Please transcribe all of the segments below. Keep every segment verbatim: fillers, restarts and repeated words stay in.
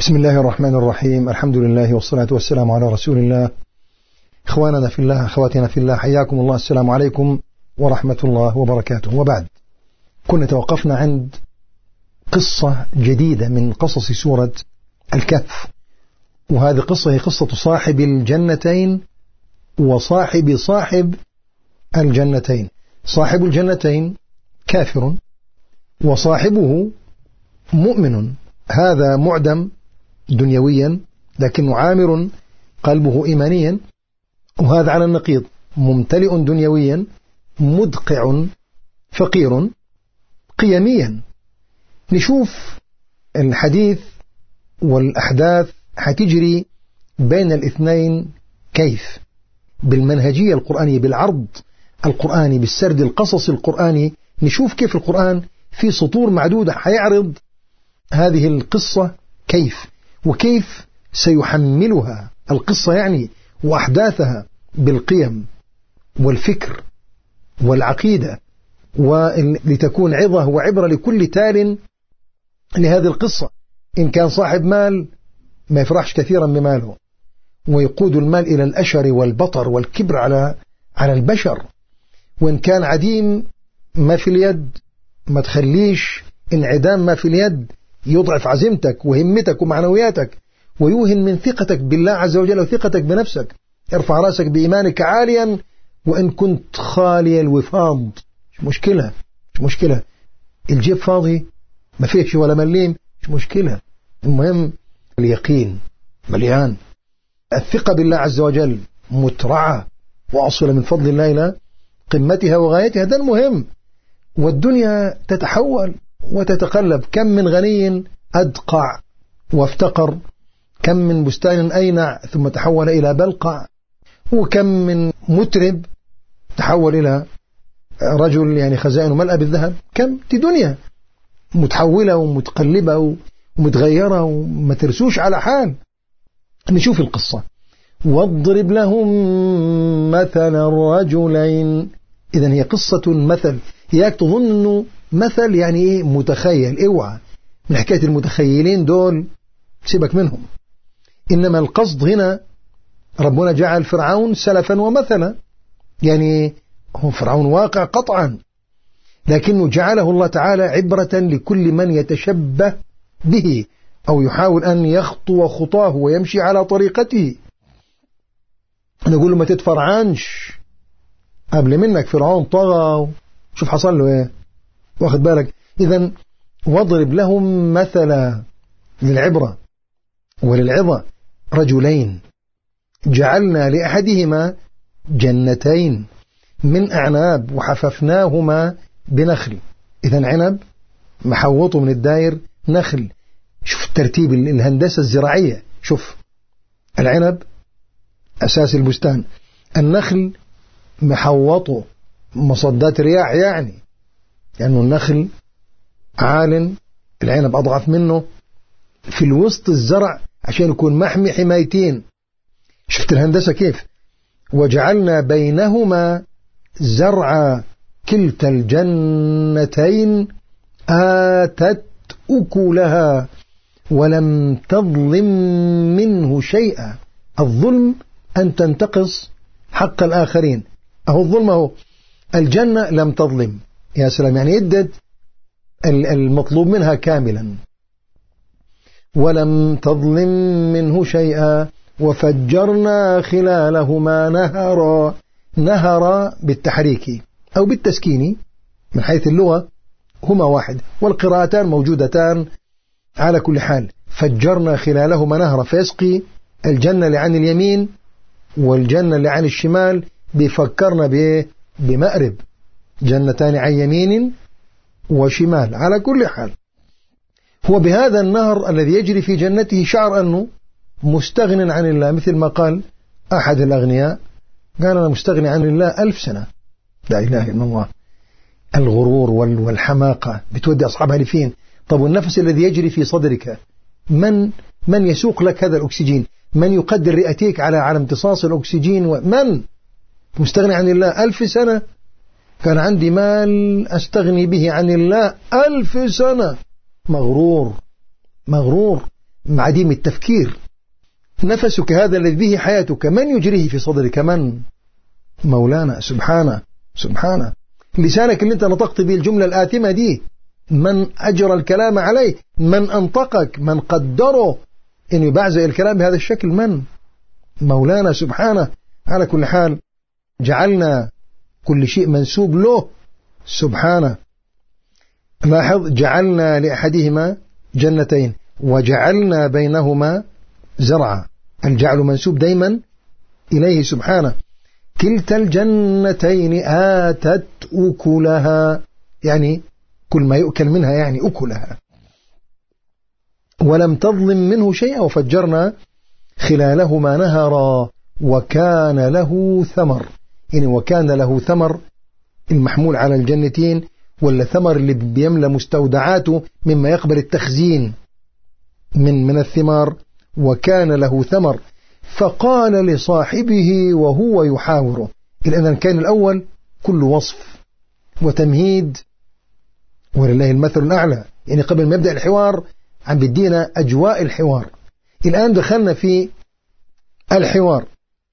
بسم الله الرحمن الرحيم. الحمد لله والصلاة والسلام على رسول الله. إخواننا في الله، أخواتنا في الله، حياكم الله. السلام عليكم ورحمة الله وبركاته. وبعد، كنا توقفنا عند قصة جديدة من قصص سورة الكهف، وهذه قصة هي قصة صاحب الجنتين وصاحب صاحب الجنتين. صاحب الجنتين كافر وصاحبه مؤمن، هذا معدم دنيويا لكنه عامر قلبه إيمانيا، وهذا على النقيض ممتلئ دنيويا مدقع فقير قيميا. نشوف الحديث والأحداث حتجري بين الاثنين كيف، بالمنهجية القرآنية، بالعرض القرآني، بالسرد القصص القرآني. نشوف كيف القرآن في سطور معدودة حيعرض هذه القصة كيف، وكيف سيحملها القصة يعني وأحداثها بالقيم والفكر والعقيدة، ولتكون عظة وعبرة لكل تال لهذه القصة. إن كان صاحب مال ما يفرحش كثيرا بماله، ويقود المال إلى الأشر والبطر والكبر على على البشر. وإن كان عديم ما في اليد، ما تخليش انعدام ما في اليد يضعف عزيمتك وهمتك ومعنوياتك، ويوهن من ثقتك بالله عز وجل وثقتك بنفسك. ارفع راسك بإيمانك عاليا، وإن كنت خالي الوفاض مش مشكلة، مش مشكلة. الجيب فاضي ما فيهش ولا مليم مش مشكلة، المهم اليقين مليان، الثقة بالله عز وجل مترعة وأصل من فضل الله إلى قمتها وغايتها، ده المهم. والدنيا تتحول وتتقلب، كم من غني أدقع وافتقر، كم من بستان أينع ثم تحول إلى بلقع، وكم من مترب تحول إلى رجل يعني خزائنه ملأ بالذهب. كم دي دنيا متحولة ومتقلبة ومتغيرة وما ترسوش على حال. نشوف القصة. واضرب لهم مثل الرجلين. إذن هي قصة مثل، هياك تظن أنه مثل يعني إيه متخيل، اوعى من حكاية المتخيلين دول سيبك منهم. إنما القصد هنا ربنا جعل فرعون سلفا ومثلا، يعني هو فرعون واقع قطعا، لكنه جعله الله تعالى عبرة لكل من يتشبه به أو يحاول أن يخطو خطاه ويمشي على طريقته. نقول له ما تتفرعنش، قبل منك فرعون طغى، شوف حصل له ايه، واخد بالك. إذن واضرب لهم مثلا للعبرة وللعظة رجلين جعلنا لأحدهما جنتين من أعناب وحففناهما بنخل. إذن عنب محوطه من الداير نخل. شوف الترتيب، الهندسة الزراعية. شوف العنب أساس البستان، النخل محوطه مصدات رياح، يعني لأنه النخل عال، العنب أضعف منه، في الوسط الزرع عشان يكون محمي حمايتين. شفت الهندسة كيف. وجعلنا بينهما زرعا كلتا الجنتين آتت أكلها ولم تظلم منه شيئا. الظلم أن تنتقص حق الآخرين، أهو الظلم أهو. الجنة لم تظلم، يا سلام، يعني ادت المطلوب منها كاملا. ولم تظلم منه شيئا وفجرنا خلالهما نهرا. نهر بالتحريك أو بالتسكين من حيث اللغة هما واحد، والقراءتان موجودتان على كل حال. فجرنا خلالهما نهرا، فيسقي الجنة اللي عن اليمين والجنة اللي عن الشمال، بيفكرنا بمأرب، جنتان عن يمين وشمال. على كل حال هو بهذا النهر الذي يجري في جنته شعر أنه مستغن عن الله، مثل ما قال أحد الأغنياء، قال أنا مستغني عن الله ألف سنة. لا إله إلا الله. الغرور والحماقة بتودي أصحابها لفين؟ طب والنفس الذي يجري في صدرك، من من يسوق لك هذا الأكسجين؟ من يقدر رئتيك على على امتصاص الأكسجين؟ ومن مستغني عن الله ألف سنة؟ كان عندي مال أستغني به عن الله ألف سنة. مغرور مغرور عديم التفكير. نفسك هذا الذي به حياتك من يجريه في صدرك؟ من؟ مولانا سبحانه سبحانه. لسانك اللي انت نطقت به الجملة الآثمة دي من أجرى الكلام عليه؟ من أنطقك؟ من قدره إن يبعزئ الكلام بهذا الشكل؟ من؟ مولانا سبحانه. على كل حال جعلنا كل شيء منسوب له سبحانه. لاحظ جعلنا لأحدهما جنتين وجعلنا بينهما زرعا. الجعل منسوب دايما إليه سبحانه. كلتا الجنتين آتت أكلها، يعني كل ما يؤكل منها يعني أكلها، ولم تظلم منه شيئا وفجرنا خلالهما نهرا وكان له ثمر. يعني وكان له ثمر المحمول على الجنتين، ولا ثمر اللي بيملى مستودعاته مما يقبل التخزين من من الثمار. وكان له ثمر فقال لصاحبه وهو يحاوره. الآن كان الأول كل وصف وتمهيد ولله المثل الأعلى، يعني قبل ما يبدأ الحوار عم بدينا أجواء الحوار. الآن دخلنا في الحوار.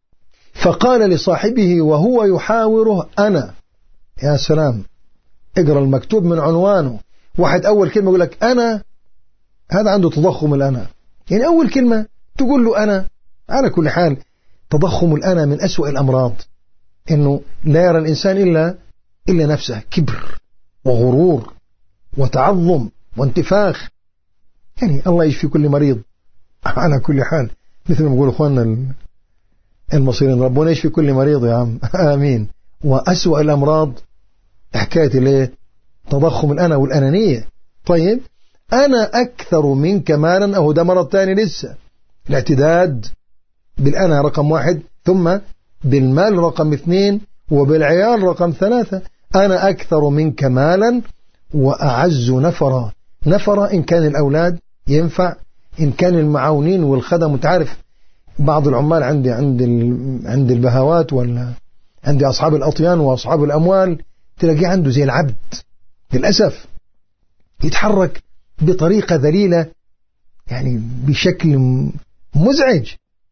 فقال لصاحبه وهو يحاوره أنا. يا سلام، اقرأ المكتوب من عنوانه. واحد أول كلمة يقول لك أنا، هذا عنده تضخم الأنا، يعني أول كلمة تقول له أنا. على كل حال تضخم الأنا من أسوأ الأمراض، إنه لا يرى الإنسان إلا إلا نفسه، كبر وغرور وتعظم وانتفاخ. يعني الله يشفي كل مريض. على كل حال مثل ما يقول أخواننا المصريين ربنا يشفي كل مريض يا عم آمين. وأسوأ الأمراض حكاية ليه؟ تضخم الأنا والأنانية. طيب أنا أكثر منك مالا، أو ده مرض تاني لسه. الاعتداد بالأنا رقم واحد، ثم بالمال رقم اثنين، وبالعيال رقم ثلاثة. أنا أكثر منك مالا وأعز نفرا. نفرا إن كان الأولاد ينفع، إن كان المعاونين والخدم. وتعرف بعض العمال عندي عند عند البهوات ولا عندي أصحاب الأطيان وأصحاب الأموال، تلاقيه عنده زي العبد للأسف، يتحرك بطريقة ذليلة، يعني بشكل مزعج.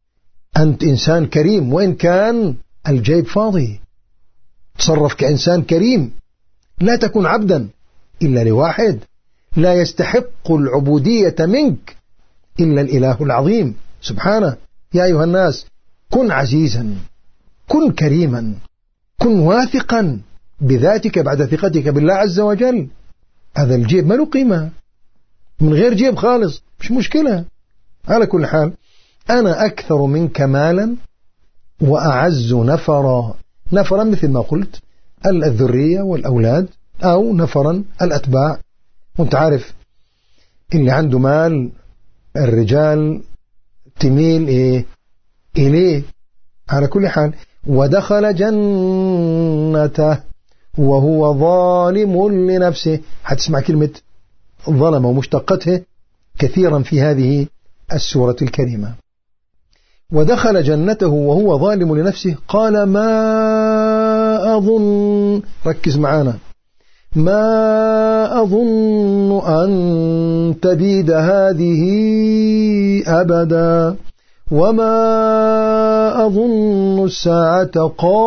أنت إنسان كريم وإن كان الجيب فاضي، تصرف كإنسان كريم. لا تكن عبدا إلا لواحد، لا يستحق العبودية منك إلا الإله العظيم سبحانه. يا أيها الناس كن عزيزا، كن كريما، كن واثقا بذاتك بعد ثقتك بالله عز وجل. هذا الجيب ما له قيمة، من غير جيب خالص مش مشكلة. على كل حال أنا أكثر منك مالا وأعز نفرا. نفرا مثل ما قلت الذرية والأولاد، أو نفرا الأتباع. وانت عارف اللي عنده مال الرجال تميل إيه إليه. على كل حال ودخل جنته وهو ظالم لنفسه. هتسمع كلمة ظلم ومشتقته كثيرا في هذه السورة الكريمة. ودخل جنته وهو ظالم لنفسه قال ما أظن، ركز معانا، ما أظن أن تبيد هذه أبدا وما أظن الساعة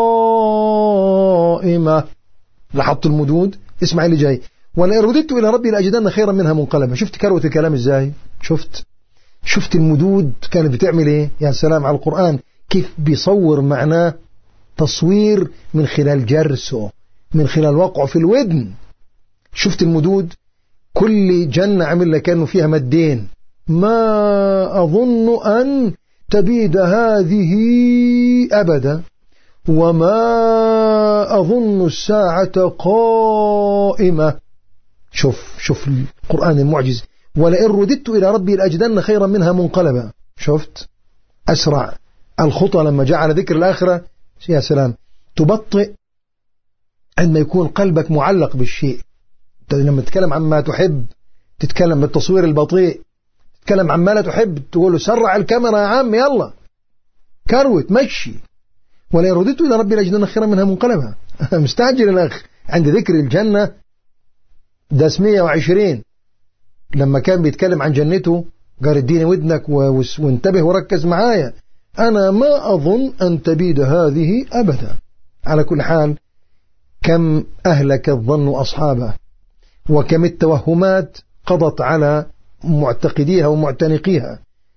قائمة. لاحظت المدود؟ اسمع اللي جاي. ولئن رددت إلى ربي لأجدن خيرا منها منقلبا. شفت كروة الكلام إزاي؟ شفت شفت المدود كانت بتعمل إيه؟ يا سلام على القرآن كيف بيصور معناه تصوير من خلال جرسه، من خلال وقعه في الودن. شفت المدود؟ كل جنة عمل لك كأنه فيها مدين. ما أظن أن تبيد هذه أبدا وما أظن الساعة قائمة. شوف شوف القرآن المعجز. ولئن رددت إلى ربي لأجدن خيرا منها منقلبا. شفت أسرع الخطى لما جاء على ذكر الآخرة. يا سلام، تبطئ عندما يكون قلبك معلق بالشيء. لما تتكلم عما تحب تتكلم بالتصوير البطيء، تتكلم عما لا تحب تقول له سرع الكاميرا يا عم يلا كروت مشي. ولئن رددت إلى ربي لأجدن خيرا منها منقلبا. مستعجل الأخ عند ذكر الجنة. ده مئة وعشرين لما كان بيتكلم عن جنته قال اديني ودنك وانتبه وركز معايا، أنا ما أظن أن تبيد هذه أبدا. على كل حال، كم أهلك الظن أصحابه، وكم التوهمات قضت على معتقديها ومعتنقيها.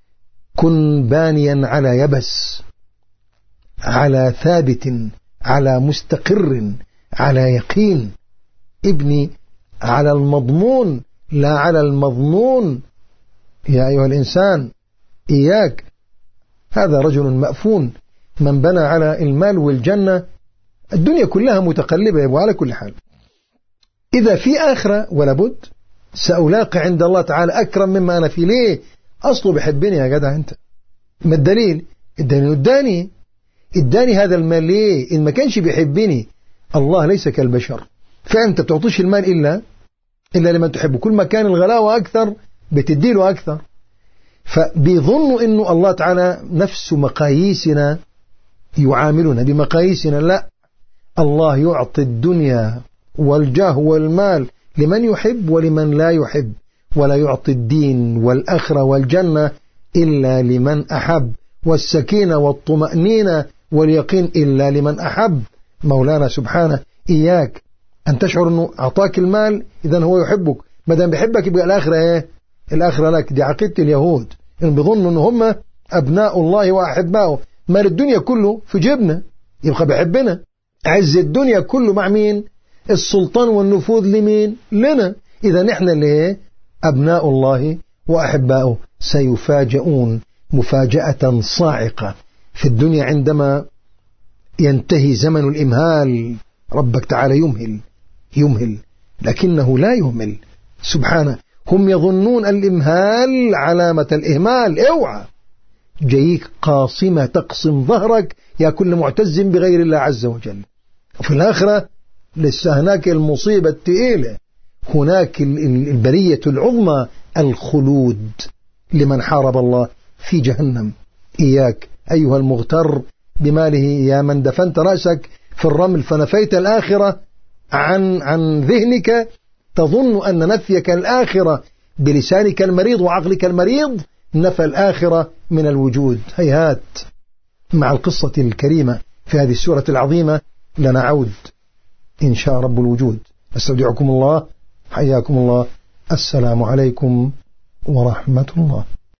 كن بانيا على يبس، على ثابت، على مستقر، على يقين. ابني على المضمون لا على المظنون. يا أيها الإنسان إياك، هذا رجل مأفون من بنى على المال والجنة. الدنيا كلها متقلبة. وعلى كل حال، إذا في آخرة ولا بد سألاقي عند الله تعالى أكرم مما أنا فيه. ليه؟ أصله بحبني يا جدع أنت. ما الدليل؟ الدليل اداني اداني هذا المال. ليه؟ إن ما كانش بيحبني. الله ليس كالبشر، فأنت بتعطيش المال إلا إلا لمن تحبه. كل ما كان الغلاوة أكثر بتديله أكثر. فبيظنوا إنه الله تعالى نفس مقاييسنا يعاملنا بمقاييسنا. لا، الله يعطي الدنيا والجاه والمال لمن يحب ولمن لا يحب، ولا يعطي الدين والآخرة والجنة إلا لمن أحب، والسكينة والطمأنينة واليقين إلا لمن أحب. مولانا سبحانه إياك أن تشعر أنه أعطاك المال إذن هو يحبك. مدام بيحبك يبقى الآخرة إيه؟ الآخرة لك. دي عقيدة اليهود، إن بيظنوا أنه هم أبناء الله وأحباؤه. مال الدنيا كله في جيبنا يبقى بيحبنا. عز الدنيا كله مع مين؟ السلطان والنفوذ لمين؟ لنا. إذا نحن اللي أبناء الله وأحباؤه. سيفاجئون مفاجأة صاعقة في الدنيا عندما ينتهي زمن الإمهال. ربك تعالى يمهل يمهل لكنه لا يهمل سبحانه. هم يظنون الإمهال علامة الإهمال. اوعى جايك قاصمة تقسم ظهرك يا كل معتز بغير الله عز وجل. وفي الآخرة لسه هناك المصيبة الثقيلة، هناك البلية العظمى، الخلود لمن حارب الله في جهنم. إياك أيها المغتر بماله يا من دفنت رأسك في الرمل فنفيت الآخرة عن عن ذهنك، تظن أن نفيك الآخرة بلسانك المريض وعقلك المريض نفى الآخرة من الوجود. هيهات. مع القصة الكريمة في هذه السورة العظيمة لنعود إن شاء رب الوجود. أستودعكم الله، حياكم الله، السلام عليكم ورحمة الله.